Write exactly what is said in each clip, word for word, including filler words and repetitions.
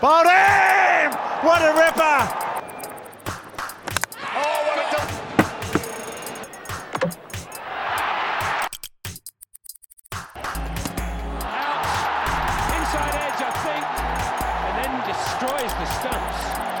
Bowled in! What a ripper! Oh, what a dunk! Out, inside edge, I think, and then destroys the stumps.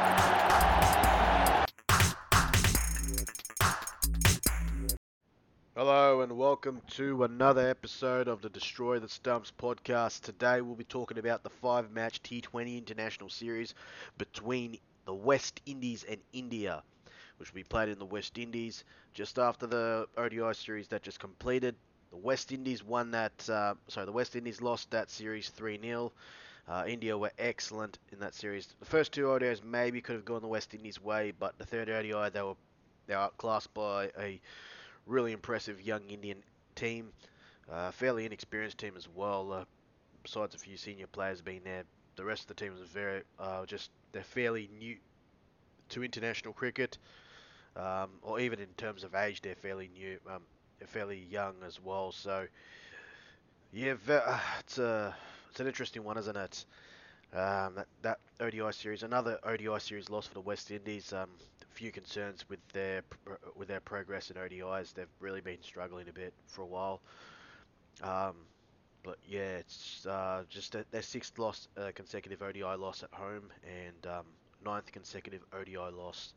Hello and welcome to another episode of the Destroy the Stumps podcast. Today we'll be talking about the five-match T twenty International Series between the West Indies and India, which will be played in the West Indies just after the O D I series that just completed. The West Indies won that, uh, sorry, the West Indies lost that series three nil. Uh, India were excellent in that series. The first two O D Is maybe could have gone the West Indies' way, but the third O D I they were they were outclassed by a really impressive young Indian team, uh, fairly inexperienced team as well. Uh, besides a few senior players being there, the rest of the team is very uh, just they're fairly new to international cricket, um, or even in terms of age, they're fairly new, um, they're fairly young as well. So yeah, ve- uh, it's a it's an interesting one, isn't it? Um, that, that O D I series, another O D I series loss for the West Indies. Um, a few concerns with their pr- with their progress in O D Is. They've really been struggling a bit for a while. Um, but yeah, it's uh, just a, their sixth loss, uh, consecutive O D I loss at home, and um, ninth consecutive O D I loss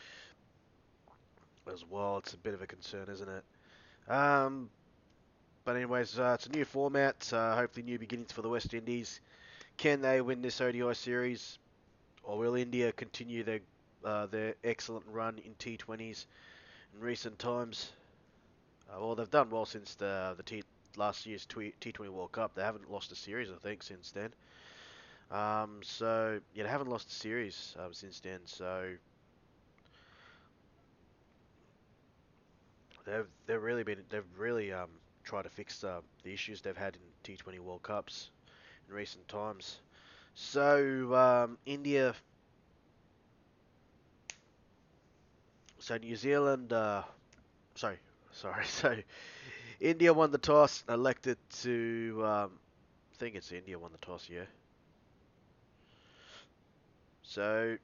as well. It's a bit of a concern, isn't it? Um, but anyways, uh, it's a new format. Uh, hopefully, new beginnings for the West Indies. Can they win this O D I series? Or will India continue their uh, their excellent run in T twenties in recent times? Uh, well, they've done well since the the T, last year's T twenty World Cup. They haven't lost a series, I think, since then. Um, so yeah, they haven't lost a series um, since then. So they've they've really been they've really um, tried to fix uh, the issues they've had in T twenty World Cups in recent times. So um, India. So New Zealand. Uh, sorry, sorry. So India won the toss, elected to, um, I think it's India won the toss, yeah. So,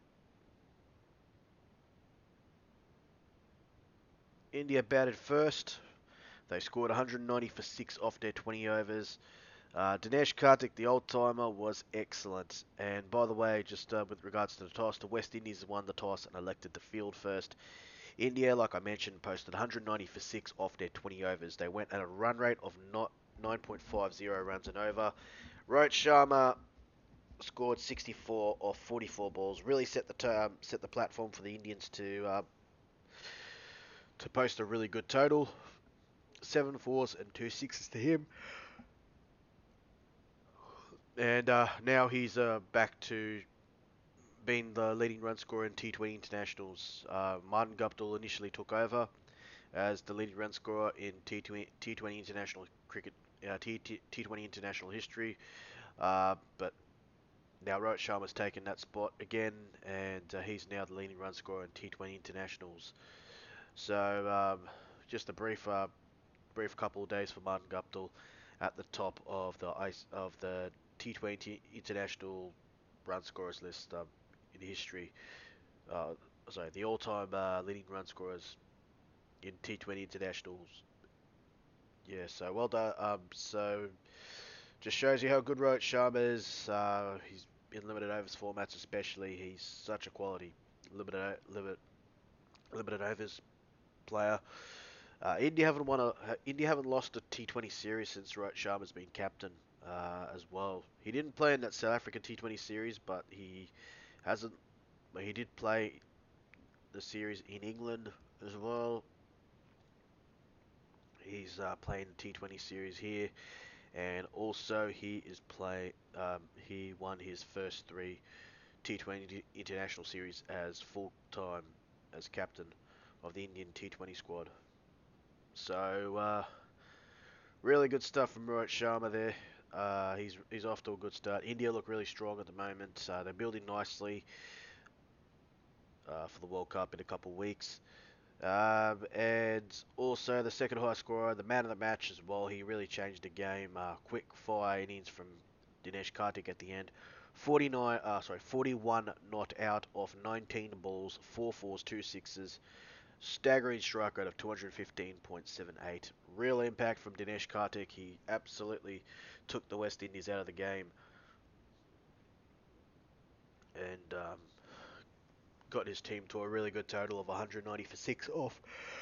India batted first. They scored one hundred ninety for six off their twenty overs. Uh, Dinesh Karthik, the old-timer, was excellent. And by the way, just uh, with regards to the toss, the West Indies won the toss and elected to field first. India, like I mentioned, posted one hundred ninety for six off their twenty overs. They went at a run rate of not nine point five zero runs an over. Rohit Sharma scored sixty-four off forty-four balls. Really set the term, set the platform for the Indians to uh, to post a really good total. Seven fours and two sixes to him. And uh, now he's uh, back to being the leading run scorer in T twenty internationals. Uh, Martin Guptill initially took over as the leading run scorer in T twenty, T twenty international cricket, uh, T, T, T20 international history. Uh, but Now Rohit Sharma's taken that spot again, and uh, he's now the leading run scorer in T twenty internationals. So um, just a brief, uh, brief couple of days for Martin Guptill at the top of the ice of the T twenty international run scorers list um, in history. Uh, sorry, the all-time uh, leading run scorers in T twenty internationals. Yeah, so well done. Um, so just shows you how good Rohit Sharma is. Uh, he's in limited overs formats, especially. He's such a quality limited limit limited overs player. Uh, India haven't won a India haven't lost a T twenty series since Rohit Sharma's been captain uh, as well. He didn't play in that South African T twenty series, but he hasn't. But he did play the series in England as well. He's uh, playing the T twenty series here. And also he is play. Um, he won his first three T twenty international series as full time as captain of the Indian T twenty squad. So uh, really good stuff from Rohit Sharma there. Uh, he's he's off to a good start. India look really strong at the moment. Uh, they're building nicely uh, for the World Cup in a couple of weeks. Um, and also the second high scorer, the man of the match as well. He really changed the game. Uh, quick fire innings from Dinesh Karthik at the end. forty-nine, uh, sorry, forty-one not out of nineteen balls, four fours, two sixes. Staggering strike rate of two hundred fifteen point seven eight. Real impact from Dinesh Karthik. He absolutely took the West Indies out of the game and um, got his team to a really good total of one hundred ninety for six off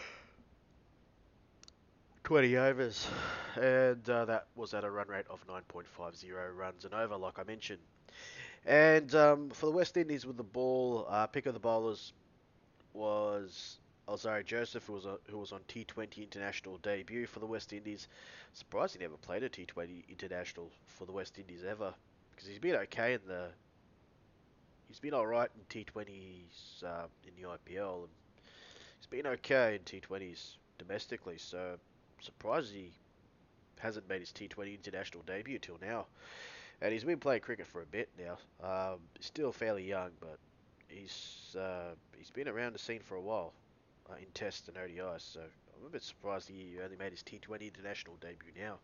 twenty overs. And uh, that was at a run rate of nine point five zero runs and over, like I mentioned. And um, for the West Indies with the ball, uh, pick of the bowlers was Alzarri Joseph, who was a, who was on T twenty international debut for the West Indies. Surprised he never played a T twenty international for the West Indies ever, because he's been okay in the he's been all right in T twenties uh, in the I P L, and he's been okay in T twenties domestically. So surprised he hasn't made his T twenty international debut till now. And he's been playing cricket for a bit now. Um, still fairly young, but he's uh, he's been around the scene for a while uh, in Tests and O D Is. So I'm a bit surprised he only made his T twenty international debut now.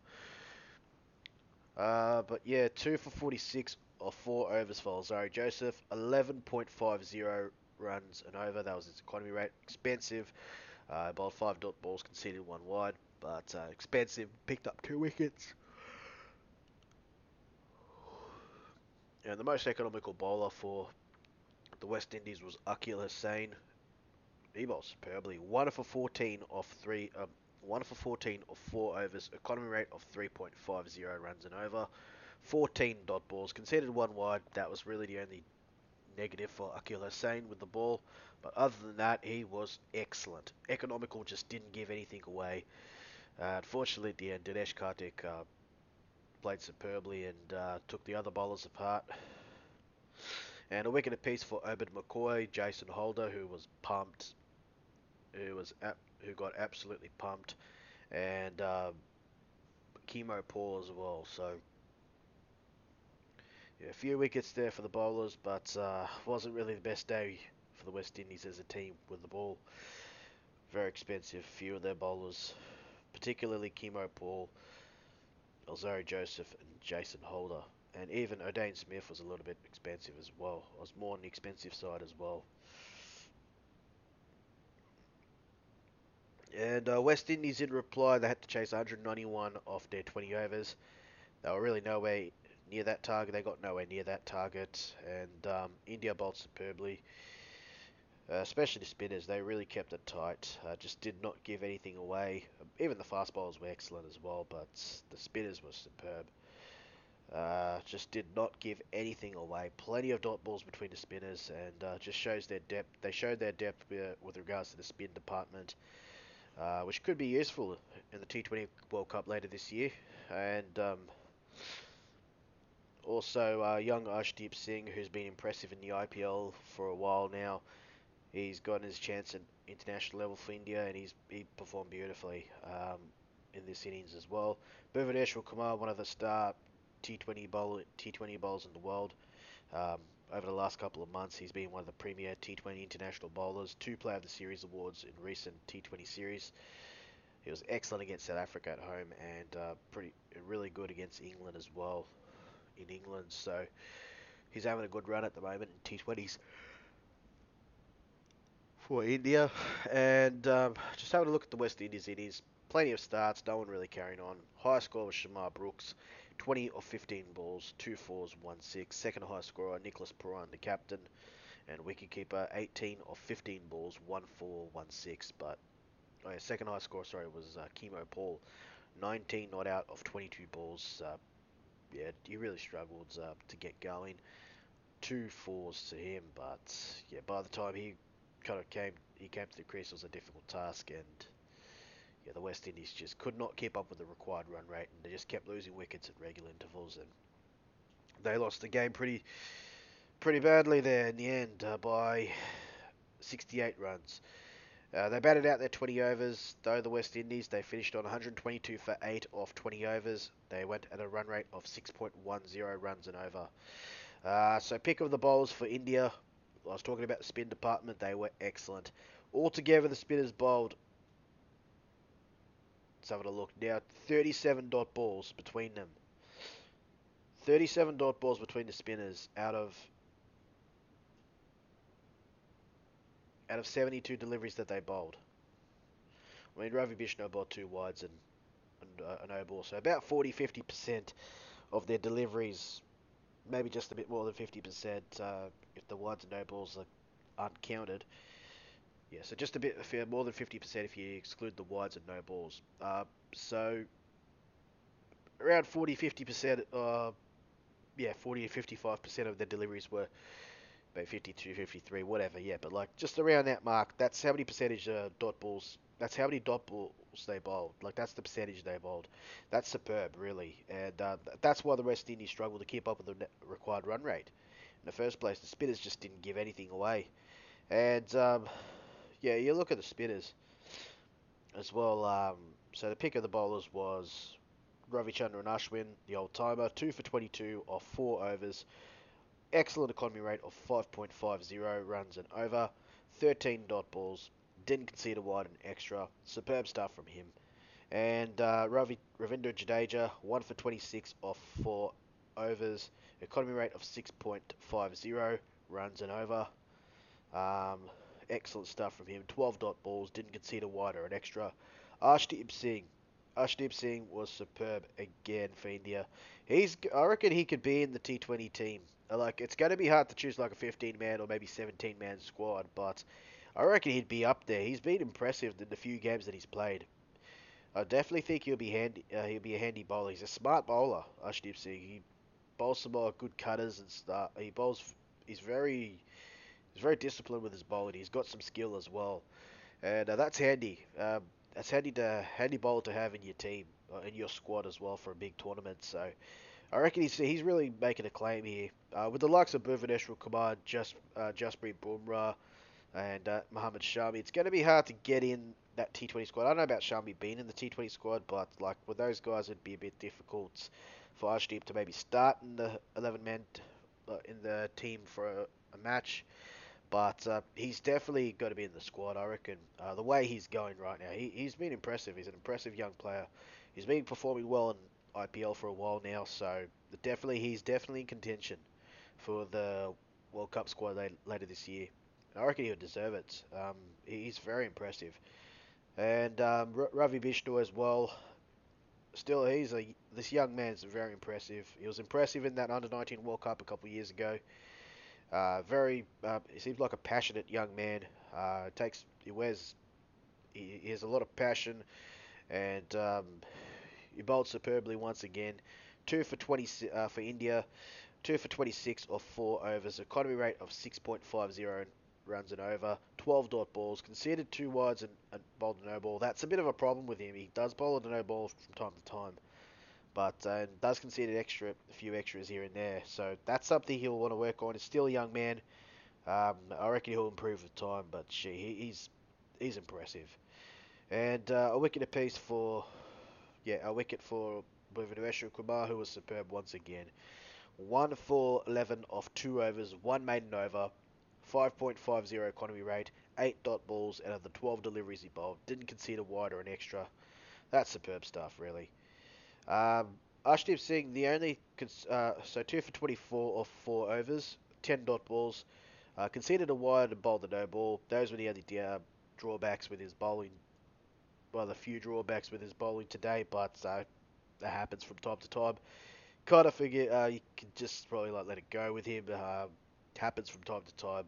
Uh, but yeah, two for forty-six or four overs for Alzarri Joseph, eleven point five zero runs and over. That was his economy rate. Expensive. Uh, bowled five dot balls, conceded one wide, but uh, expensive. Picked up two wickets. And the most economical bowler for the West Indies was Akil Hussain. He bowled superbly. One for fourteen off three. Um, one for fourteen of four overs. Economy rate of three point five zero runs and over. fourteen dot balls. Conceded one wide. That was really the only negative for Akil Hussain with the ball. But other than that, he was excellent. Economical, just didn't give anything away. Uh, unfortunately, at the end, Dinesh Karthik uh, played superbly and uh, took the other bowlers apart. And a wicket apiece for Obed McCoy, Jason Holder, who was pumped, who was ap- who got absolutely pumped, and uh, Chemo Paul as well. So yeah, a few wickets there for the bowlers, but uh, wasn't really the best day for the West Indies as a team with the ball. Very expensive, few of their bowlers, particularly Chemo Paul, Alzarri Joseph, and Jason Holder. And even O'Dane Smith was a little bit expensive as well. I was more on the expensive side as well. And uh, West Indies in reply, they had to chase one hundred ninety-one off their twenty overs. They were really nowhere near that target. They got nowhere near that target. And um, India bowled superbly, uh, especially the spinners. They really kept it tight. Uh, just did not give anything away. Even the fast bowlers were excellent as well, but the spinners were superb. Uh, just did not give anything away. Plenty of dot balls between the spinners, and uh, just shows their depth. They showed their depth uh, with regards to the spin department. Uh, which could be useful in the T twenty World Cup later this year. And um, also uh, young Arshdeep Singh, who's been impressive in the I P L for a while now. He's gotten his chance at international level for India, and he's he performed beautifully um, in this innings as well. Bhuvneshwar Kumar, one of the star T twenty bowl T twenty bowlers in the world. Um, over the last couple of months, he's been one of the premier T twenty international bowlers. Two Player of the Series awards in recent T twenty series. He was excellent against South Africa at home, and uh, pretty really good against England as well in England. So he's having a good run at the moment in T twenties for India. And um, just having a look at the West Indies innings, plenty of starts, no one really carrying on. High score was Shamar Brooks, twenty of fifteen balls, two fours, one six. Second high scorer Nicholas Puran, the captain, and wicketkeeper, eighteen of fifteen balls, one four, one six. But oh yeah, second high score, sorry, was uh, Chemo Paul, nineteen not out of twenty-two balls. Uh, yeah, he really struggled uh, to get going. Two fours to him, but yeah, by the time he kind of came, he came to the crease, it was a difficult task, and yeah, the West Indies just could not keep up with the required run rate, and they just kept losing wickets at regular intervals, and they lost the game pretty, pretty badly there in the end uh, by sixty-eight runs. Uh, they batted out their twenty overs, though the West Indies. They finished on one hundred twenty-two for eight off twenty overs. They went at a run rate of six point one zero runs and over. Uh, so pick of the bowlers for India. I was talking about the spin department. They were excellent. Altogether, the spinners bowled, let's have a look now, thirty-seven dot balls between them. thirty-seven dot balls between the spinners out of out of seventy-two deliveries that they bowled. I mean, Ravi Bishno bowled two wides and, and uh, a no ball, so about forty to fifty percent of their deliveries, maybe just a bit more than fifty percent uh, if the wides and no balls are uncounted. Yeah, so just a bit more than fifty percent if you exclude the wides and no balls. Uh, so around forty to fifty percent, uh, yeah, forty to fifty-five percent of their deliveries were maybe fifty-two, fifty-three, whatever, yeah, but like just around that mark, that's how many percentage uh, dot balls, that's how many dot balls they bowled. Like, that's the percentage they bowled. That's superb, really, and uh, that's why the West Indies struggled to keep up with the required run rate. In the first place, the spinners just didn't give anything away. And, um, yeah, you look at the spinners as well. Um, so the pick of the bowlers was Ravichandran Ashwin, the old timer, two for twenty-two off four overs. Excellent economy rate of five point five zero runs and over. thirteen dot balls. Didn't concede a wide and extra. Superb stuff from him. And uh, Ravi, Ravindra Jadeja, one for twenty-six off four overs. Economy rate of six point five zero runs and over. Um, excellent stuff from him. twelve dot balls. Didn't concede a wide or an extra. Arshdeep Singh. Arshdeep Singh was superb again for India. He's, I reckon he could be in the T twenty team. Like, it's going to be hard to choose like a fifteen man or maybe seventeen man squad, but I reckon he'd be up there. He's been impressive in the few games that he's played. I definitely think he'll be handy. Uh, he'll be a handy bowler. He's a smart bowler, Arshdeep Singh. He bowls some uh, good cutters and stuff. He bowls. He's very. He's very disciplined with his bowling. He's got some skill as well, and uh, that's handy. Um, that's handy to handy bowler to have in your team, uh, in your squad as well for a big tournament. So I reckon he's he's really making a claim here. Uh, with the likes of Bhuvaneshwar Kumar, just uh, Jasprit Bumrah, and uh, Mohammad Shami, it's going to be hard to get in that T twenty squad. I don't know about Shami being in the T twenty squad, but like with those guys, it'd be a bit difficult for Arshdeep to maybe start in the eleven man uh, in the team for a, a match. But uh, he's definitely got to be in the squad, I reckon. Uh, the way he's going right now, he, he's been impressive. He's an impressive young player. He's been performing well in I P L for a while now, so definitely he's definitely in contention for the World Cup squad later this year. I reckon he would deserve it. Um, he's very impressive. And um, Ravi Bishnu as well. Still, he's a this young man's very impressive. He was impressive in that under nineteen World Cup a couple of years ago. Uh, very, uh, he seems like a passionate young man. Uh, takes, he wears, he, he has a lot of passion, and um, he bowled superbly once again. Two for twenty uh, for India, two for twenty-six off four overs. Economy rate of six point five zero runs and over. twelve dot balls. Conceded two wides and, and bowled a no ball. That's a bit of a problem with him. He does bowl a no ball from time to time, but uh, does concede an extra, a few extras here and there. So that's something he'll want to work on. He's still a young man. Um, I reckon he'll improve with time, but gee, he, he's he's impressive. And uh, a wicket apiece for, yeah, a wicket for Bhuvaneshwar Kumar, who was superb once again. One for eleven off two overs, one maiden over, five point five zero economy rate, eight dot balls out of the twelve deliveries he bowled. Didn't concede a wide or an extra. That's superb stuff, really. Um, Arshdeep Singh, the only, uh, so two for twenty-four off four overs, ten dot balls. Uh, conceded a wide and bowled a no ball. Those were the only uh, drawbacks with his bowling. Well, a few drawbacks with his bowling today, but uh, that happens from time to time. Kind of figure uh, you can just probably like let it go with him. Uh, it happens from time to time.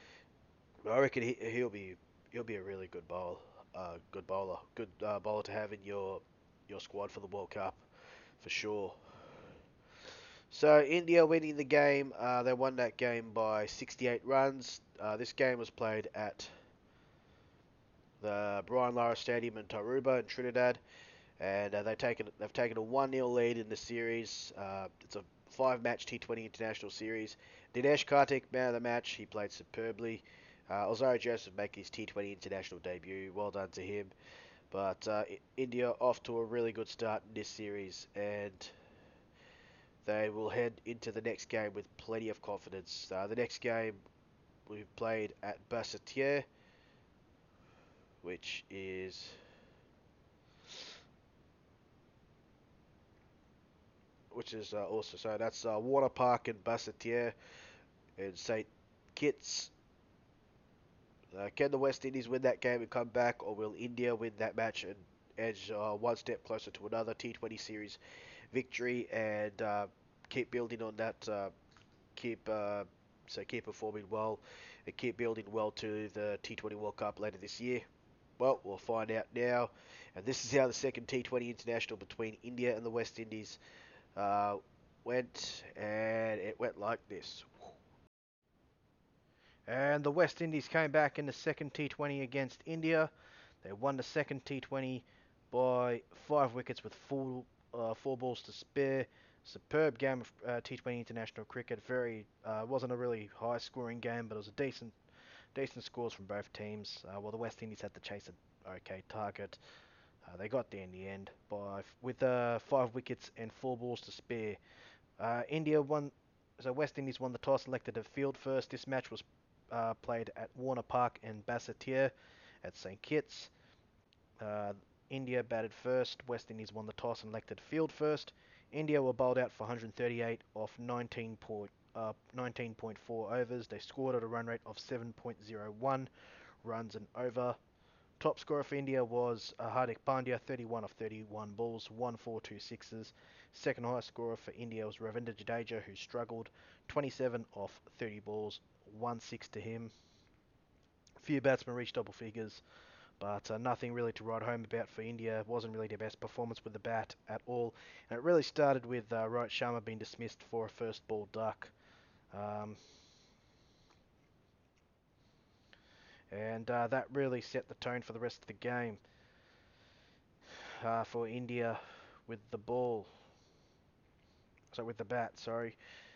I reckon he, he'll be he'll be a really good bowler, uh, good bowler, good uh, bowler to have in your your squad for the World Cup for sure. So India winning the game. Uh, they won that game by sixty-eight runs. Uh, this game was played at the Brian Lara Stadium in Tarouba in Trinidad, and uh, they've taken they've taken a one nil lead in the series. Uh, it's a five-match T twenty International Series. Dinesh Karthik, man of the match. He played superbly. Uh, Alzarri Joseph making his T twenty International debut. Well done to him. But uh, India off to a really good start in this series, and they will head into the next game with plenty of confidence. Uh, the next game we've played at Basseterre, which is which is uh, also so that's uh, Warner Park and Basseterre and Saint Kitts. Uh, can the West Indies win that game and come back, or will India win that match and edge uh, one step closer to another T twenty series victory and uh, keep building on that, uh, keep uh, so keep performing well and keep building well to the T twenty World Cup later this year? Well, we'll find out now. And this is how the second T twenty international between India and the West Indies uh, went, and it went like this. And the West Indies came back in the second T twenty against India. They won the second T twenty by five wickets with four, uh, four balls to spare. Superb game of uh, T twenty international cricket. Very uh, wasn't a really high-scoring game, but it was a decent, decent scores from both teams. Uh, while the West Indies had to chase an okay target, uh, they got there in the end by with uh, five wickets and four balls to spare. Uh, India won. So West Indies won the toss, elected to field first. This match was uh, played at Warner Park and Basseterre at Saint Kitts. Uh, India batted first. West Indies won the toss and elected field first. India were bowled out for one hundred thirty-eight off nineteen point, uh, nineteen point four overs. They scored at a run rate of seven point oh one runs an over. Top scorer for India was uh, Hardik Pandya, thirty-one of thirty-one balls, one four two sixes. Second highest scorer for India was Ravindra Jadeja, who struggled, twenty-seven off thirty balls, one six to him. Few batsmen reached double figures, but uh, nothing really to write home about for India. It wasn't really their best performance with the bat at all. And it really started with uh, Rohit Sharma being dismissed for a first ball duck. Um, and uh, that really set the tone for the rest of the game uh, for India with the ball. So with the bat, sorry.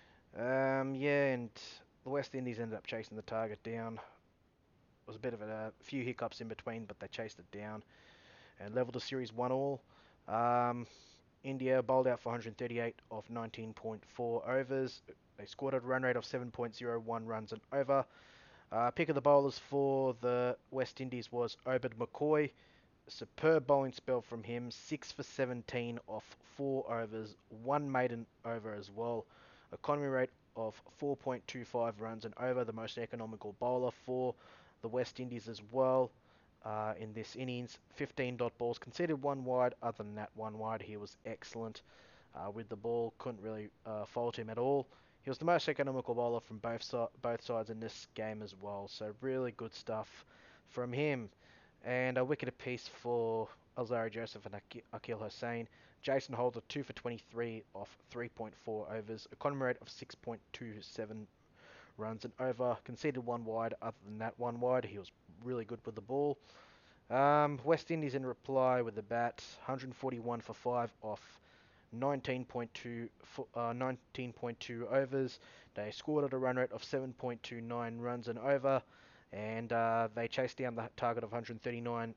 Um, yeah, and the West Indies ended up chasing the target down. It was a bit of a, a few hiccups in between, but they chased it down and leveled the series one all. Um, India bowled out for one hundred thirty-eight of nineteen point four overs. They scored at a run rate of seven point oh one runs an over. Uh, pick of the bowlers for the West Indies was Obed McCoy. Superb bowling spell from him, six for seventeen off four overs, one maiden over as well. Economy rate of four point two five runs and over, the most economical bowler for the West Indies as well uh, in this innings. fifteen dot balls, conceded one wide. Other than that one wide, he was excellent uh, with the ball. Couldn't really uh, fault him at all. He was the most economical bowler from both si- both sides in this game as well. So really good stuff from him. And a wicket apiece for Alzarri Joseph and Akil Hossain. Jason Holder, two for twenty-three off three point four overs. Economy rate of six point two seven runs and over. Conceded one wide. Other than that one wide, he was really good with the ball. Um, West Indies in reply with the bat. one hundred forty-one for five off nineteen point two, uh, nineteen point two overs. They scored at a run rate of seven point two nine runs and over. And uh, they chased down the target of one hundred thirty-nine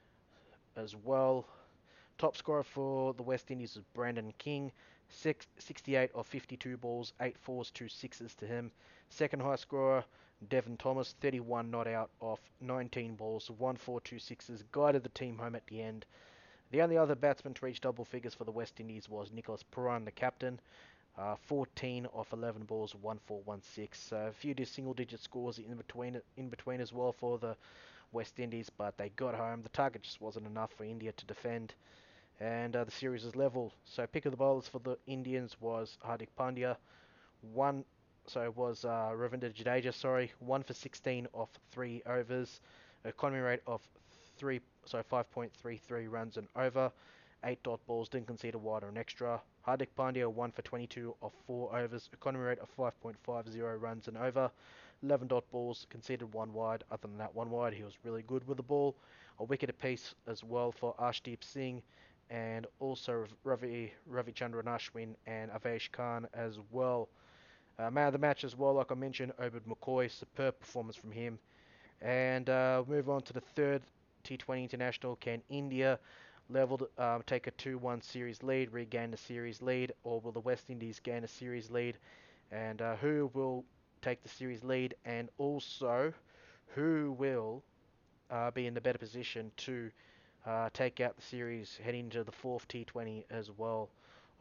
as well. Top scorer for the West Indies was Brandon King, six, sixty-eight of fifty-two balls, eight fours, two sixes to him. Second high scorer, Devon Thomas, thirty-one not out off nineteen balls, one four, two sixes, guided the team home at the end. The only other batsman to reach double figures for the West Indies was Nicholas Puran, the captain. Uh, fourteen off eleven balls, one four, one six. So a few single-digit scores in between, in between as well for the West Indies, but they got home. The target just wasn't enough for India to defend, and uh, the series was level. So pick of the bowlers for the Indians was Hardik Pandya. One, so it was uh, Ravindra Jadeja. Sorry, one for sixteen off three overs. Economy rate of three, so five point three three runs and over. Eight dot balls, didn't concede a wide or an extra. Hardik Pandya one for twenty-two off four overs. Economy rate of five point five oh runs and over. eleven dot balls, conceded one wide. Other than that one wide, he was really good with the ball. A wicket apiece as well for Arshdeep Singh and also Ravi Ravichandran Ashwin and Avesh Khan as well. Uh, man of the match as well, like I mentioned, Obed McCoy, superb performance from him. And uh, move on to the third T twenty International. Can India level um, take a two one series lead, regain the series lead, or will the West Indies gain a series lead? And uh, who will take the series lead, and also who will uh, be in the better position to uh, take out the series heading into the fourth T twenty as well?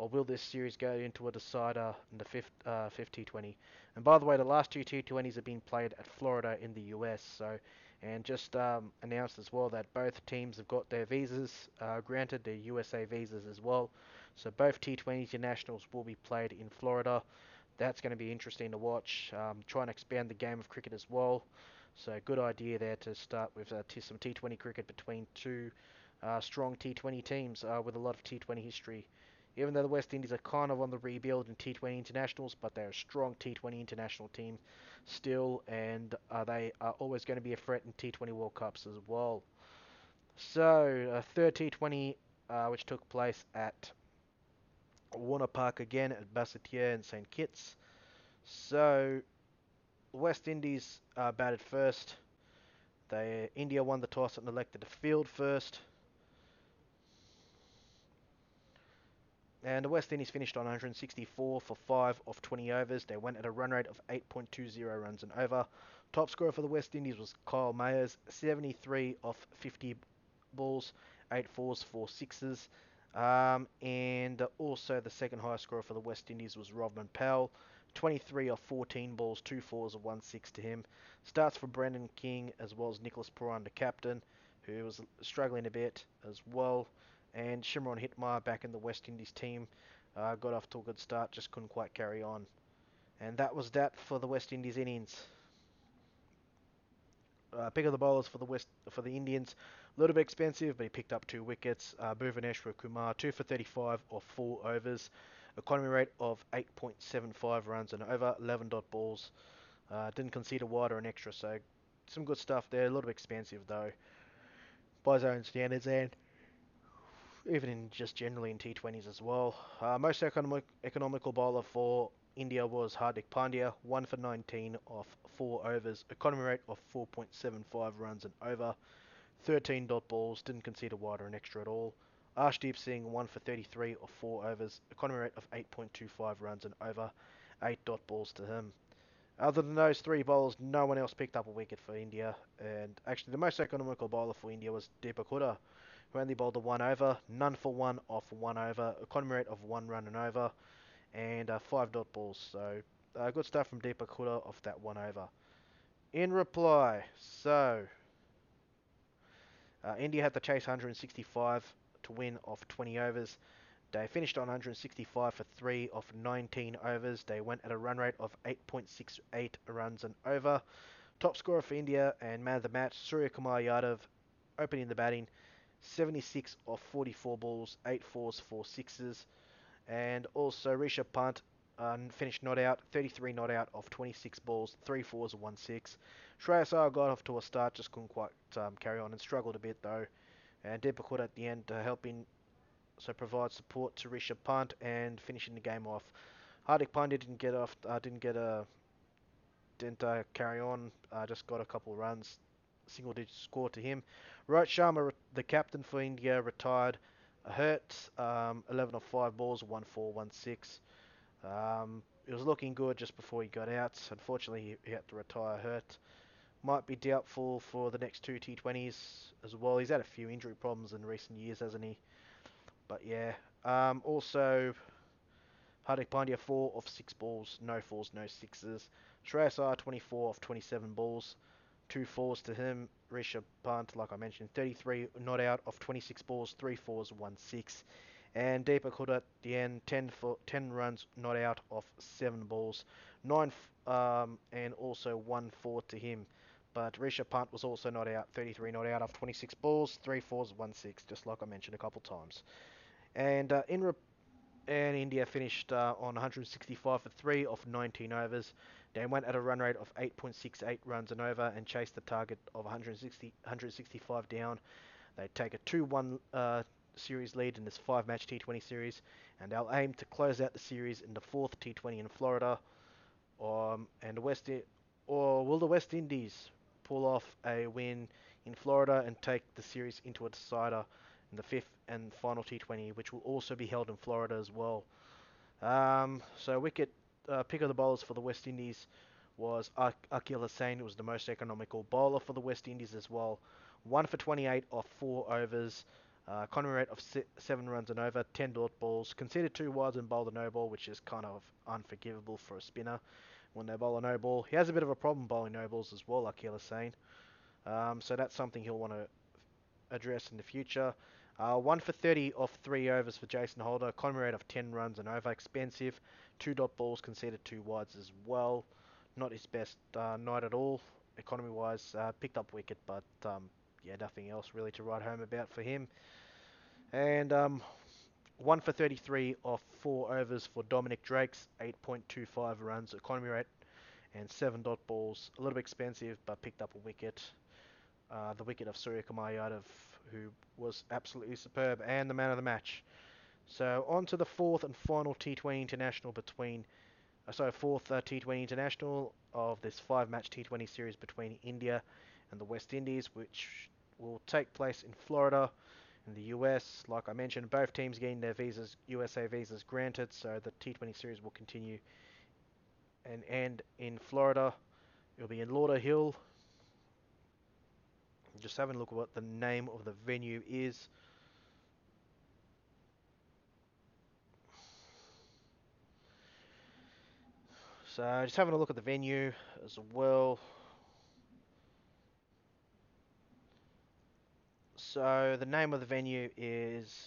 or will this series go into a decider in the fifth uh, fifth T twenty? And by the way, the last two T twenties have been played at Florida in the U S. So, and just um, announced as well that both teams have got their visas uh, granted, their U S A visas as well. So both T twenty internationals will be played in Florida. That's going to be interesting to watch. Um, try and expand the game of cricket as well. So good idea there to start with uh, t- some T twenty cricket between two uh, strong T twenty teams uh, with a lot of T twenty history. Even though the West Indies are kind of on the rebuild in T twenty internationals, but they're a strong T twenty international team still, and uh, they are always going to be a threat in T twenty World Cups as well. So, uh, third T twenty, uh, which took place at Warner Park again at Basseterre in Saint Kitts. So, West Indies uh, batted first. They India won the toss and elected to field first. And the West Indies finished on one hundred sixty-four for five off twenty overs. They went at a run rate of eight point two zero runs an over. Top scorer for the West Indies was Kyle Mayers, seventy-three off fifty balls, eight fours, four sixes. Um, and also the second highest scorer for the West Indies was Rovman Powell, twenty-three off fourteen balls, two fours, and one six to him. Starts for Brendan King as well as Nicholas Pooran, the captain, who was struggling a bit as well. And Shimron Hitmar back in the West Indies team uh, got off to a good start, just couldn't quite carry on. And that was that for the West Indies innings. Uh, pick of the bowlers for the West for the Indians, a little bit expensive, but he picked up two wickets. Uh, Bhuvaneshwar Kumar, two for thirty-five off four overs, economy rate of eight point seven five runs and over, eleven dot balls. Uh, didn't concede a wide or an extra, so some good stuff there. A little bit expensive though, by his own standards, and even in just generally in T twenties as well. Uh, most economic, economical bowler for India was Hardik Pandya, one for nineteen off four overs, economy rate of four point seven five runs and over, thirteen dot balls, didn't concede a wide or an extra at all. Arshdeep Singh, one for thirty-three off four overs, economy rate of eight point two five runs and over, eight dot balls to him. Other than those three bowlers, no one else picked up a wicket for India, and actually the most economical bowler for India was Deepak Hooda, who only bowled a one over, none for one off one over, economy rate of one run and over, and uh, five dot balls. So uh, good stuff from Deepak Hooda off that one over. In reply, so uh, India had to chase one hundred sixty-five to win off twenty overs. They finished on one hundred sixty-five for three off nineteen overs. They went at a run rate of eight point six eight runs and over. Top scorer for India and man of the match, Surya Kumar Yadav, opening the batting, seventy-six off forty-four balls, eight fours, four sixes. And also Rishabh Pant uh, finished not out, thirty-three not out off twenty-six balls, three fours, one six. Shreyas Iyer got off to a start, just couldn't quite um, carry on and struggled a bit though. And Deepak Hooda at the end uh, helping so provide support to Rishabh Pant and finishing the game off. Hardik Pandya didn't get off, uh, didn't get a, didn't uh, carry on, uh, just got a couple runs, single digit score to him. Rohit Sharma, the captain for India, retired hurt, um, eleven off five balls, one four, one six. Um, it was looking good just before he got out. Unfortunately, he, he had to retire hurt. Might be doubtful for the next two T twenties as well. He's had a few injury problems in recent years, hasn't he? But yeah. Um, also, Hardik Pandya four off six balls, no fours, no sixes. Shreyas Iyer twenty-four off twenty-seven balls, two fours to him. Rishabh Pant, like I mentioned, thirty-three not out off twenty-six balls, three fours, one six. And Deepak Hooda at the end, ten for ten runs not out off seven balls, nine um, and also one four to him. But Rishabh Pant was also not out, thirty-three not out off twenty-six balls, three fours, one six, just like I mentioned a couple times. And uh, in re- and India finished uh, on one hundred sixty-five for three off nineteen overs. They went at a run rate of eight point six eight runs and over and chased the target of one hundred sixty, one hundred sixty-five down. They take a two one uh, series lead in this five-match T twenty series, and they'll aim to close out the series in the fourth T twenty in Florida. Um, and the West, I- or will the West Indies pull off a win in Florida and take the series into a decider in the fifth and final T twenty, which will also be held in Florida as well? Um, so wicket uh, pick of the bowlers for the West Indies was Ak- Akil Hussain, who was the most economical bowler for the West Indies as well. One for twenty-eight off four overs, Uh, economy rate of si- seven runs and over, ten dot balls, conceded two wides and bowled a no ball, which is kind of unforgivable for a spinner when they bowl a no ball. He has a bit of a problem bowling no balls as well, like Keeler saying. Um, so that's something he'll want to address in the future. Uh, one for thirty off three overs for Jason Holder. Economy rate of ten runs and over. Expensive. Two dot balls, conceded two wides as well. Not his best uh, night at all, economy wise. Uh, picked up wicket, but um, yeah, nothing else really to write home about for him. And um, one for thirty-three off four overs for Dominic Drakes. eight point two five runs, economy rate, and seven dot balls. A little bit expensive, but picked up a wicket. Uh, the wicket of Surya Kumar Yadav, who was absolutely superb and the man of the match. So on to the fourth and final T twenty international between, uh, sorry, fourth uh, T twenty international of this five-match T twenty series between India and the West Indies, which will take place in Florida in the U S. Like I mentioned, both teams getting their visas, U S A visas granted, so the T twenty series will continue and end in Florida. It'll be in Lauderhill. Just having a look at what the name of the venue is. So just having a look at the venue as well. So the name of the venue is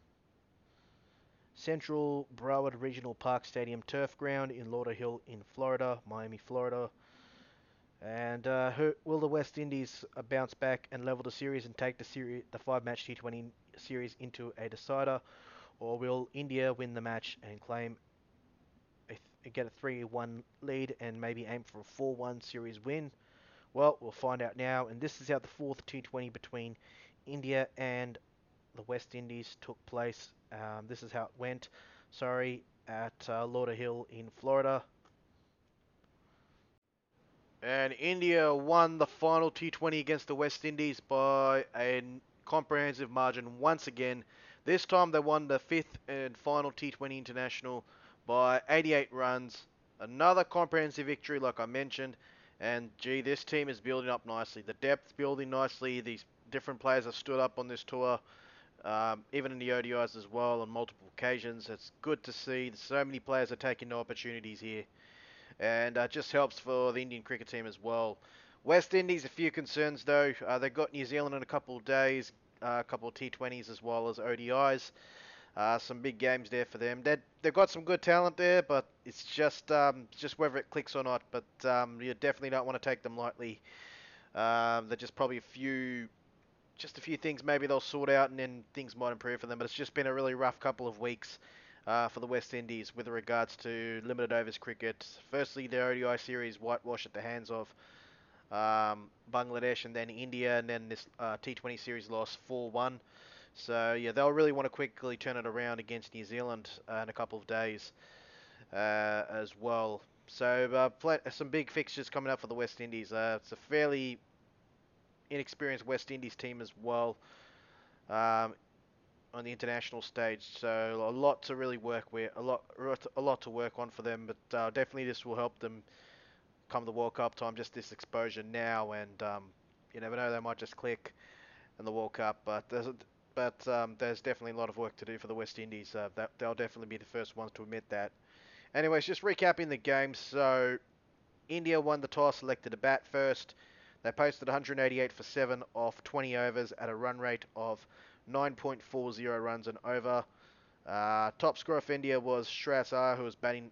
Central Broward Regional Park Stadium Turf Ground in Lauderhill in Florida, Miami, Florida. And uh, who, will the West Indies uh, bounce back and level the series and take the series, the five-match T twenty series into a decider, or will India win the match and claim a th- get a three one lead and maybe aim for a four one series win? Well, we'll find out now. And this is how the fourth T twenty between India and the West Indies took place. Um, this is how it went. Sorry, at uh, Lauderhill in Florida. And India won the final T twenty against the West Indies by a comprehensive margin once again. This time they won the fifth and final T twenty international by eighty-eight runs. Another comprehensive victory, like I mentioned. And gee, this team is building up nicely. The depth's building nicely. These different players have stood up on this tour, um, even in the O D Is as well, on multiple occasions. It's good to see so many players are taking the opportunities here, and uh, just helps for the Indian cricket team as well. West Indies, a few concerns though. Uh, they've got New Zealand in a couple of days, uh, a couple of T twenties as well as O D Is. Uh, some big games there for them. They've, they've got some good talent there, but it's just um, just whether it clicks or not. But um, you definitely don't want to take them lightly. Um, they're just probably a few, just a few things maybe they'll sort out, and then things might improve for them. But it's just been a really rough couple of weeks uh, for the West Indies with regards to limited overs cricket. Firstly, their O D I series whitewash at the hands of um, Bangladesh, and then India, and then this uh, T twenty series loss four one. So yeah, they'll really want to quickly turn it around against New Zealand uh, in a couple of days uh, as well. So uh, pl- some big fixtures coming up for the West Indies. Uh, it's a fairly inexperienced West Indies team as well um, on the international stage. So a lot to really work with, a lot, a lot to work on for them. But uh, definitely this will help them come the World Cup time. Just this exposure now, and um, you never know, they might just click in the World Cup. But there's a, but um, there's definitely a lot of work to do for the West Indies. Uh, that, they'll definitely be the first ones to admit that. Anyways, just recapping the game. So India won the toss, selected to bat first. They posted one hundred eighty-eight for seven off twenty overs at a run rate of nine point four zero runs and over. Uh, top scorer for India was Shreyas Iyer, who was batting,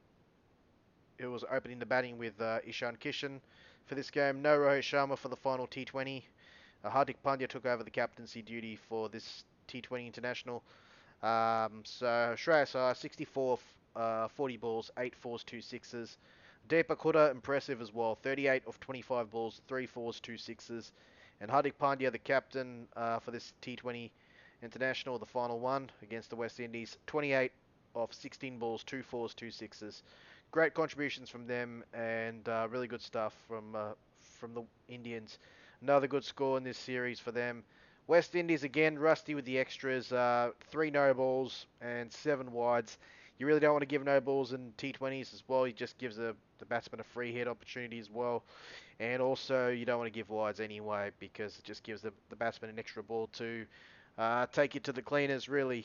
who was opening the batting with uh, Ishan Kishan for this game. No Rohit Sharma for the final T twenty. Uh, Hardik Pandya took over the captaincy duty for this T twenty international. Um, so Shreyas Iyer, sixty-four, uh, forty balls, eight fours, two sixes. Deepak Hooda, impressive as well, thirty-eight of twenty-five balls, three fours, two sixes. And Hardik Pandya, the captain uh, for this T twenty international, the final one against the West Indies, twenty-eight of sixteen balls, two fours, two sixes. Great contributions from them, and uh, really good stuff from uh, from the Indians. Another good score in this series for them. West Indies again, rusty with the extras, uh, three no balls and seven wides. You really don't want to give no balls in T twenties as well. It just gives the, the batsman a free hit opportunity as well. And also, you don't want to give wides anyway, because it just gives the, the batsman an extra ball to uh, take it to the cleaners, really.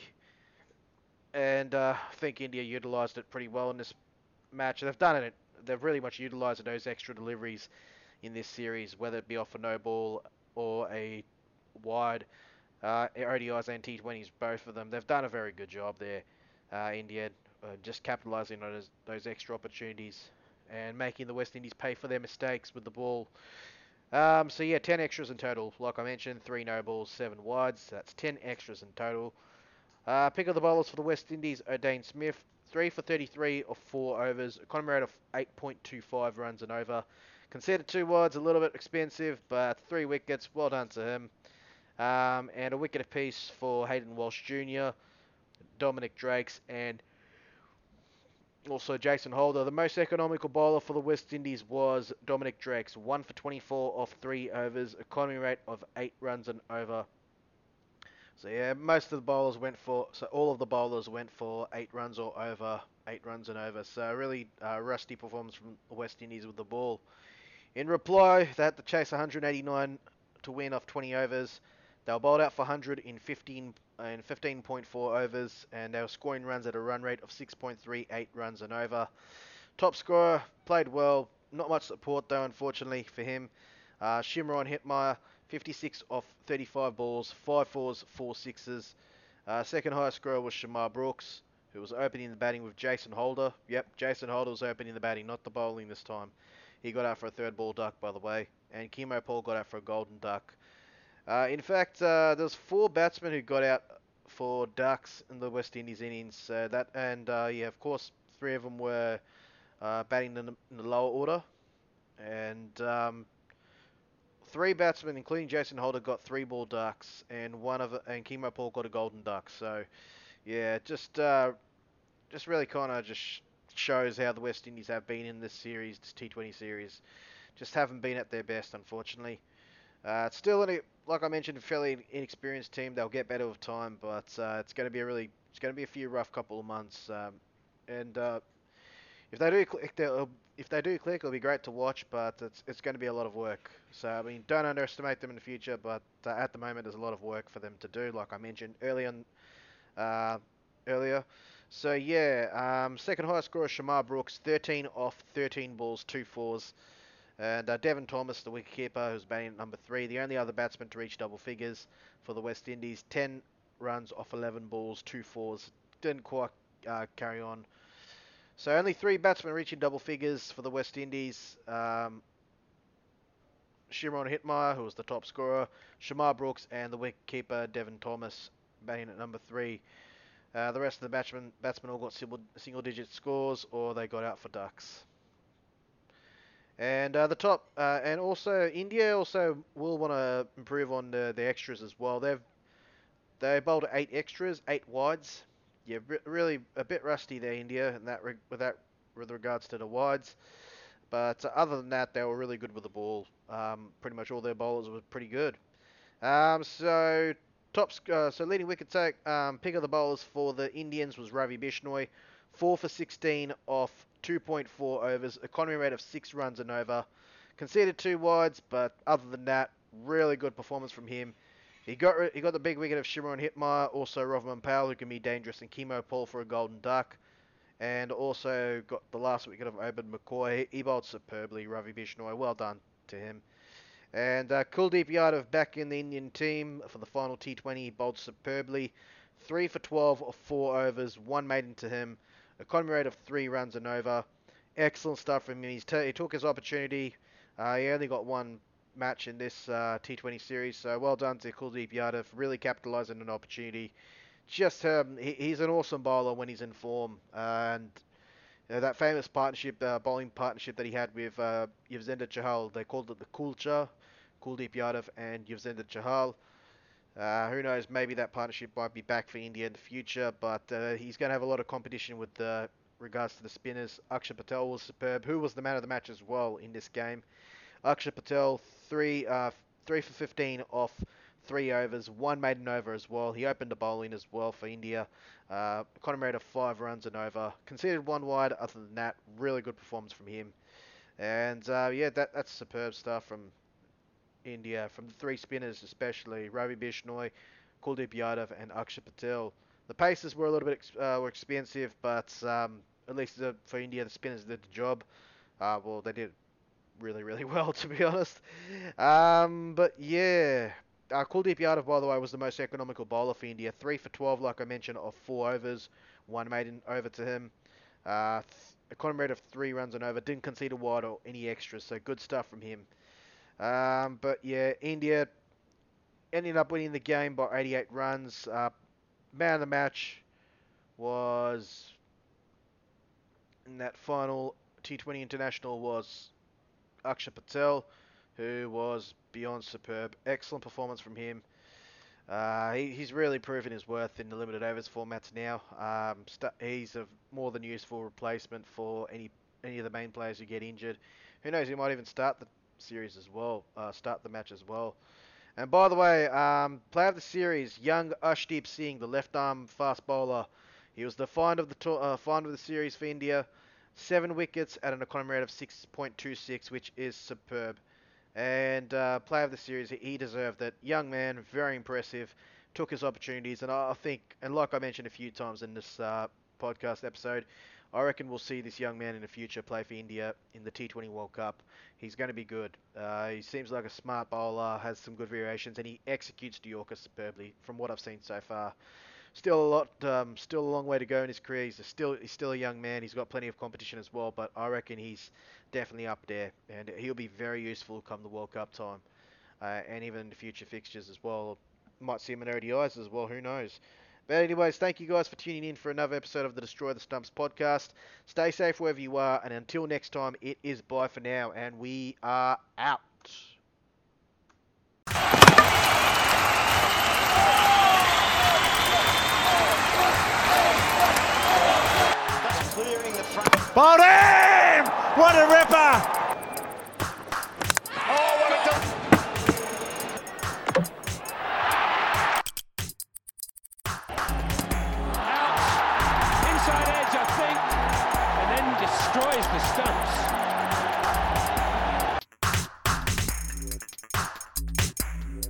And uh, I think India utilised it pretty well in this match. They've done it. They've really much utilised those extra deliveries in this series, whether it be off a no ball or a wide. Uh, O D Is and T twenties, both of them. They've done a very good job there, uh, India, uh, just capitalising on those, those extra opportunities and making the West Indies pay for their mistakes with the ball. Um, so yeah, ten extras in total. Like I mentioned, three no balls, seven wides. So that's ten extras in total. Uh, pick of the bowlers for the West Indies, O'Dane Smith, three for thirty-three of four overs, economy rate of eight point two five runs and over. Conceded two wides, a little bit expensive, but three wickets, well done to him. Um, and a wicket apiece for Hayden Walsh Junior, Dominic Drakes, and also Jason Holder. The most economical bowler for the West Indies was Dominic Drakes, one for twenty-four off three overs, economy rate of eight runs and over. So yeah, most of the bowlers went for, so all of the bowlers went for eight runs or over, eight runs and over. So really uh, rusty performance from the West Indies with the ball. In reply, they had to chase one hundred eighty-nine to win off twenty overs. They were bowled out for one hundred in fifteen in fifteen point four overs, and they were scoring runs at a run rate of six point three eight runs and over. Top scorer played well, not much support though, unfortunately for him. Uh, Shimron Hitmeyer, fifty-six off thirty-five balls, five fours, four sixes. Uh, second highest scorer was Shamar Brooks, who was opening the batting with Jason Holder. Yep, Jason Holder was opening the batting, not the bowling this time. He got out for a third ball duck, by the way, and Kimo Paul got out for a golden duck. Uh, in fact, uh, there's four batsmen who got out for ducks in the West Indies innings. So that, and uh, yeah, of course, three of them were uh, batting in the, in the lower order, and um, three batsmen, including Jason Holder, got three ball ducks, and one of and Kimo Paul got a golden duck. So yeah, just uh, just really kind of just sh- shows how the West Indies have been in this series, this T twenty series. Just haven't been at their best, unfortunately. Uh, it's still, an, like I mentioned, a fairly inexperienced team. They'll get better with time, but uh, it's going to be a really, it's going to be a few rough couple of months. Um, and uh, if they do click, they'll- if they do click, it'll be great to watch. But it's it's going to be a lot of work. So I mean, don't underestimate them in the future. But uh, at the moment, there's a lot of work for them to do, like I mentioned earlier. Uh, earlier. So yeah, um, second highest scorer Shamar Brooks, thirteen off thirteen balls, two fours. And uh, Devon Thomas, the wicketkeeper, who's batting at number three, the only other batsman to reach double figures for the West Indies. ten runs off eleven balls, two fours. Didn't quite uh, carry on. So only three batsmen reaching double figures for the West Indies. Um, Shimron Hitmeyer, who was the top scorer, Shamar Brooks, and the wicketkeeper Devon Thomas, batting at number three. Uh, the rest of the batsmen, batsmen all got single, single digit scores, or they got out for ducks. And uh, the top, uh, and also India also will want to improve on the, the extras as well. They've they bowled eight extras, eight wides. Yeah, re- really a bit rusty there, India, in that re- with that with regards to the wides. But uh, other than that, they were really good with the ball. Um, pretty much all their bowlers were pretty good. Um, so top, uh, so leading wicket take, um, pick of the bowlers for the Indians was Ravi Bishnoi, four for sixteen off two point four overs, economy rate of six runs and over. Conceded two wides, but other than that, really good performance from him. He got he got the big wicket of Shimron Hitmeyer, also Rovman Powell, who can be dangerous, and Kimo Paul for a golden duck. And also got the last wicket of Obed McCoy. He bowled superbly, Ravi Bishnoi. Well done to him. And uh, Kuldeep Yadav back in the Indian team for the final T twenty, bowled superbly. three for twelve of four overs, one made into him. Economy rate of three runs and over. Excellent stuff from him. He's t- he took his opportunity. Uh, he only got one match in this uh, T twenty series, so well done to Kuldeep Yadav. Really capitalising on an opportunity. Just um, he, he's an awesome bowler when he's in form. Uh, and you know, that famous partnership, uh, bowling partnership that he had with uh, Yuzvendra Chahal, they called it the Kulcha, Kuldeep Yadav and Yuzvendra Chahal. Uh, who knows, maybe that partnership might be back for India in the future, but uh, he's going to have a lot of competition with uh, regards to the spinners. Akshar Patel was superb, who was the man of the match as well in this game. Akshar Patel, three, uh, three for fifteen off three overs, one maiden over as well. He opened the bowling as well for India. Uh, economy rate of five runs and over. Conceded one wide. Other than that, really good performance from him. And uh, yeah, that that's superb stuff from India, from the three spinners especially. Ravi Bishnoi, Kuldeep Yadav and Akshar Patel. The paces were a little bit ex- uh, were expensive, but um, at least the, for India, the spinners did the job. Uh, well, they did really, really well, to be honest. Um, but yeah, uh, Kuldeep Yadav, by the way, was the most economical bowler for India. Three for twelve, like I mentioned, of four overs. One maiden over to him. Uh, th- economy rate of three runs and over. Didn't concede a wide or any extras, so good stuff from him. Um, but yeah, India ended up winning the game by eighty-eight runs. Uh, man of the match was in that final T twenty international was Akshar Patel, who was beyond superb. Excellent performance from him. Uh, he, he's really proven his worth in the limited overs formats now. Um, st- he's a more than useful replacement for any any of the main players who get injured. Who knows? He might even start the series as well. Uh, start the match as well. And by the way, um, player of the series, young Ashdeep Singh, the left arm fast bowler. He was the find of the to- uh, find of the series for India. Seven wickets at an economy rate of six point two six, which is superb. And uh, player of the series, he deserved it. Young man, very impressive. Took his opportunities, and I think, and like I mentioned a few times in this uh, podcast episode, I reckon we'll see this young man in the future play for India in the T twenty World Cup. He's going to be good. Uh, he seems like a smart bowler, has some good variations, and he executes the Yorker superbly from what I've seen so far. Still a lot, um, still a long way to go in his career. He's a still, he's still a young man. He's got plenty of competition as well, but I reckon he's definitely up there, and he'll be very useful come the World Cup time, uh, and even in the future fixtures as well. Might see him in O D Is as well. Who knows? But anyways, thank you guys for tuning in for another episode of the Destroy the Stumps podcast. Stay safe wherever you are, and until next time, it is bye for now, and we are out. Clearing the front. Bowled him! What a ripper! Oh, what a dunk! Out, inside edge, I think, and then destroys the stumps.